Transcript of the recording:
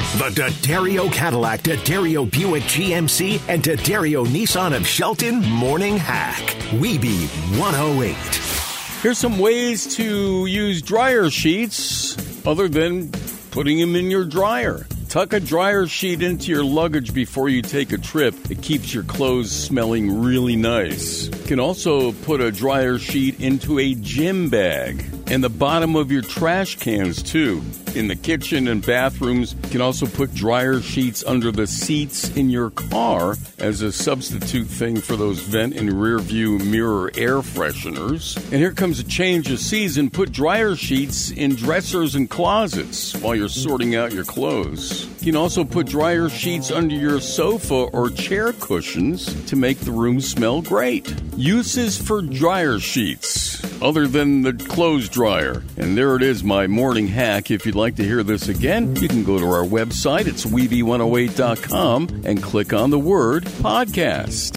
The D'Addario Cadillac, D'Addario Buick GMC, and D'Addario Nissan of Shelton Morning Hack. Weeby 108. Here's some ways to use dryer sheets other than putting them in your dryer. Tuck a dryer sheet into your luggage before you take a trip. It keeps your clothes smelling really nice. You can also put a dryer sheet into a gym bag and the bottom of your trash cans, too. In the kitchen and bathrooms, you can also put dryer sheets under the seats in your car as a substitute thing for those vent and rear view mirror air fresheners. And here comes a change of season. Put dryer sheets in dressers and closets while you're sorting out your clothes. You can also put dryer sheets under your sofa or chair cushions to make the room smell great. Uses for dryer sheets, other than the clothes dryer. And there it is, my morning hack. If you'd like to hear this again, you can go to our website. It's Weeby108.com and click on the word podcast.